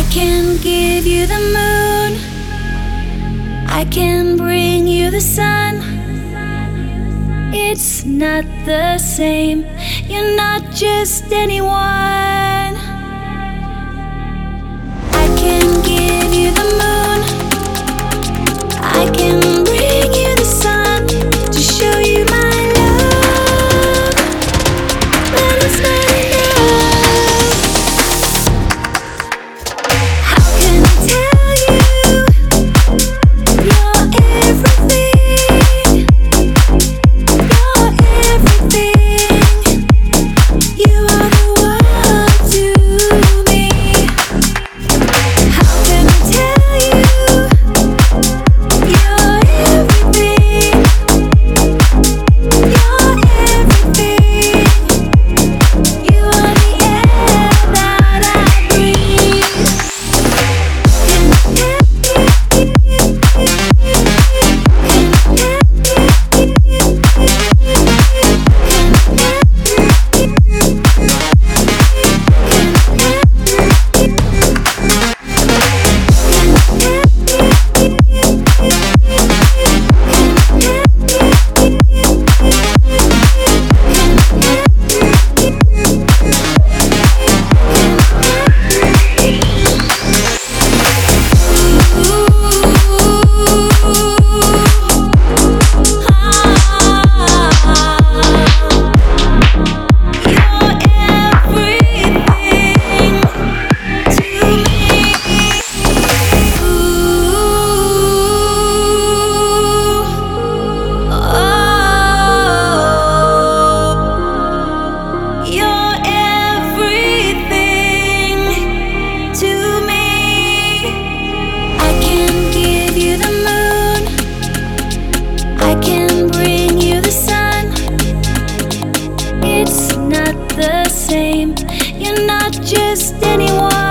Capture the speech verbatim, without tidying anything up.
can give you the moon, I can bring you the sun. It's not the same, you're not just anyone. I can give you the moon, I can bring you the sun to show you my love, but it's not enough. How can I tell you you're everything? You're everything. You are the world to me. How can I tell you you're everything? You're everything. You are the air that I breathe. Can I tell you? I can bring you the sun. It's not the same, you're not just anyone.